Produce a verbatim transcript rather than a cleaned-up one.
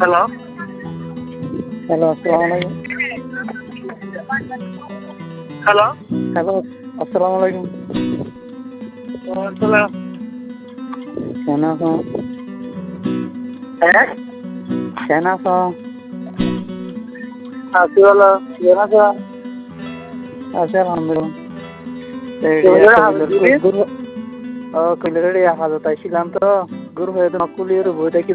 Hello hello, আসসালামু আলাইকুম। Hello hello, আসসালামু আলাইকুম। আসসালাম। কেমন আছো? হ্যাঁ কেমন আছো? আছি ভালো। কেমন আছো? আছি আলহামদুলিল্লাহ। এই কেমন একটা হাজত বিলের দিবি? গুরু ও কইলে রে হাজত আইছিলাম তো গুরু হয়ে তো নকুলির বইটা কি